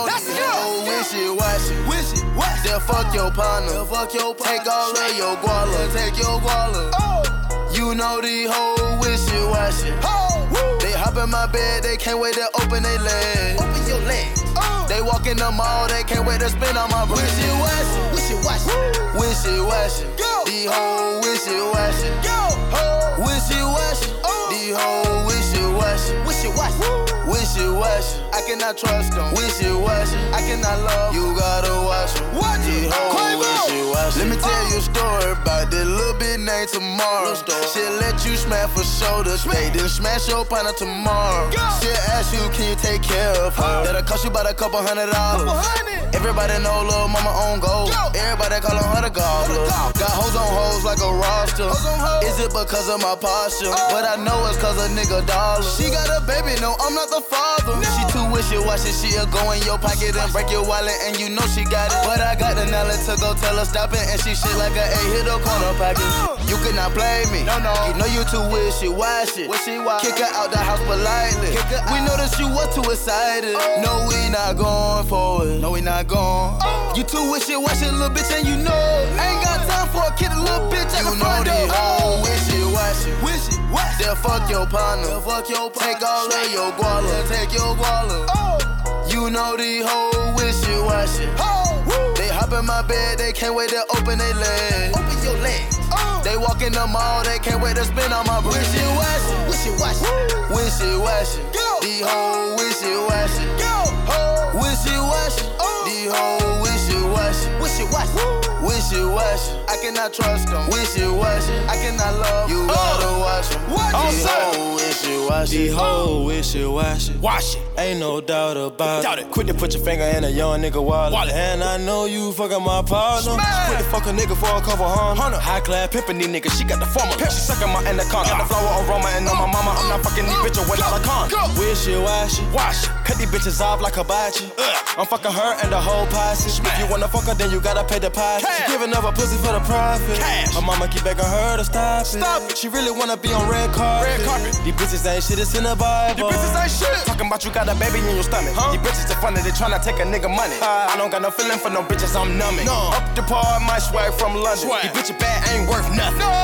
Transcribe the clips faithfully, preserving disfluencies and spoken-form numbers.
Let's go. Wishy-washy, wishy-washy. They'll fuck your partner, they'll fuck your partner. Take all of your guala, take your guala. Oh. You know these hoes wishy-washy. Oh. They hop in my bed, they can't wait to open their legs. Open your legs. Oh. They walk in the mall, they can't wait to spin on my bread. Wishy-washy, wishy-washy, wishy-washy. Go. These hoes wishy-washy. Go. Oh. Wishy-washy. Oh. These hoes wishy-washy. Wishy-washy. Wishy-washy. I cannot trust them. Wishy-washy. I cannot love. You gotta watch them. Watch it. Wishy-washy. Let me tell you a story about this little bit named Tomorrow. She'll let you smash for shoulders. They didn't smash your partner tomorrow. She'll ask you, can you take care of her? That'll cost you about a couple hundred dollars. Everybody know little mama on gold. Everybody callin' her the gobbler. Got hoes on hoes like a roster. Is it because of my posture? But I know it's cause a nigga dollar. She got a baby, no, I'm not the father. She too wishy-washy, she'll go in your pocket and break your wallet, and you know she got it. But I got the knowledge to go tell her stop it, and she shit like a A hit her corner pocket. You cannot play me, no, no. You know you too wishy-washy. Kick her out the house politely. We know that you was too excited. No, we not going for it. No, we not going. You too wishy-washy, little bitch, and you know it. Ain't got time for a kid, a little bitch at the front door. You know these hoes wishy-washy. Wishy-washy. They'll fuck your partner. They'll fuck your partner. Take all of your guala. Take your guala. Oh. You know these hoes wishy-washy. Oh. They hop in my bed, they can't wait to open their legs. Open your legs. Oh. They walk in the mall, they can't wait to spin on my bread. Wishy-washy. Wishy-washy. Wishy-washy. Go. These hoes wishy-washy. Go. Oh. Wishy-washy. Oh. These hoes wishy-washy. Wishy-washy. Wishy-washy. I cannot trust them. Wishy-washy. I cannot love. You gotta uh. watch them. Watch these hoes wishy-washy. These hoes wishy-washy. Wash it. Ain't no doubt about doubt it. it. Quit to put your finger in a young nigga wallet. wallet. And I know you fucking my partner. Smash. Quit to fuck a nigga for a couple hundred. High class pimpin' these niggas, she got the formula. Pimp. She suckin' my anaconda. Got the flower aroma and on my mama, I'm not fucking these bitches without a con. Wishy-washy. Wash it. Cut these bitches off like hibachi. I'm fucking her and the whole posse. If you wanna fuck her, then you gotta pay the price. She giving up a pussy for the profit. Cash. My mama keep begging her to stop it. Stop it. She really wanna be on red carpet. Red carpet. These bitches ain't shit, it's in the Bible. These bitches ain't shit. Talking about you got a baby in your stomach. Huh? These bitches are funny, they tryna take a nigga money. Uh, I don't got no feeling for no bitches, I'm numbing. No. Up the par, my swag from London. Swag. These bitches bad ain't worth nothing. No.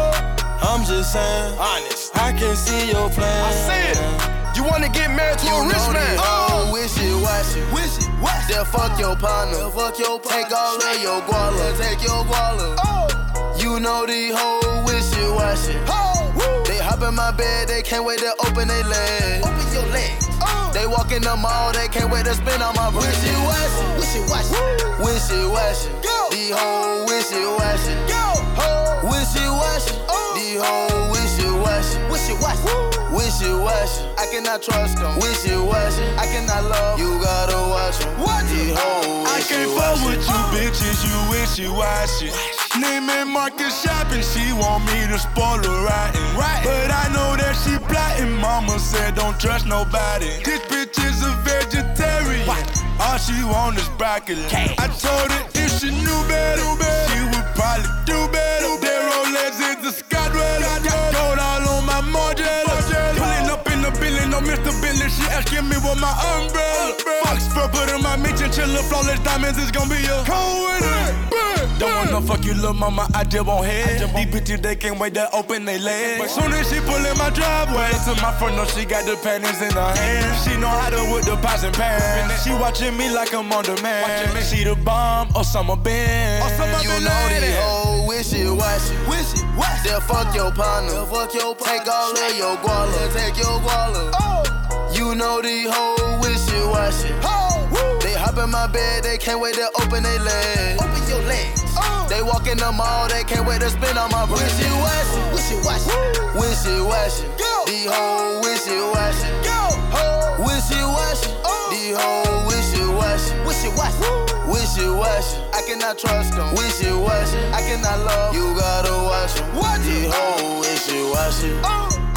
I'm just saying, honest. I can see your plan. I see it. You wanna get married to you a rich man? Oh, wishy-washy, wishy-washy. They'll fuck your partner. They'll fuck your partner. Take all of your guala. Take your guala. Oh. You know these hoes wishy-washy. Oh. They hop in my bed, they can't wait to open their legs. Open your legs. Oh. They walk in the mall, they can't wait to spin on my bread. Wishy-washy. Wishy-washy. Wishy-washy. Go. These hoes wishy-washy. Go. Oh. Wishy-washy. Oh. These hoes wishy-washy. Wishy-washy. Wishy-washy. I cannot trust them. Wishy-washy. I cannot love. You gotta watch them. Watch these hoes I can't fuck with you bitches, you wishy-washy. Neiman Marcus shopping, she want me to spoil her riding. Right. But I know that she plotting. Mama said don't trust nobody. This bitch is a vegetarian. What? All she want is broccoli. Cash. I told her if she knew better, she would probably do better. Their Rolex is the Scotwell. Gold all on my Margiela. Pulling up in the building, no Mister Bentley. She asking me what my umbrella. Fox fur, put in my mention, chillin', flawless diamonds. It's gonna be a cold winter. Don't wanna fuck you, little mama, I just won't head. These bitches, they can't wait to open their legs. But soon as she pull in my driveway, to my front door, she got the panties in her hand. She know how to whip the pots and pans. She watching me like I'm on demand. She the bomb, Osama bin. You know these hoes wishy-washy. Wishy-washy. They'll fuck your partner. They'll fuck your partner. Take all of your guala. Take your guala. Oh. You know these hoes wishy-washy. Oh. They hop in my bed, they can't wait to open their legs. Open your legs. Oh. They walk in the mall, they can't wait to spin on my bread. Wishy-washy. Wishy-washy. Wishy-washy. Go. These hoes wishy-washy. Go. Oh. Wishy-washy. Oh. These hoes wishy-washy. Wishy-washy. Wishy-washy. I cannot trust them. Wishy-washy. I cannot love. You gotta watch them. Watch these hoes wishy-washy. Oh.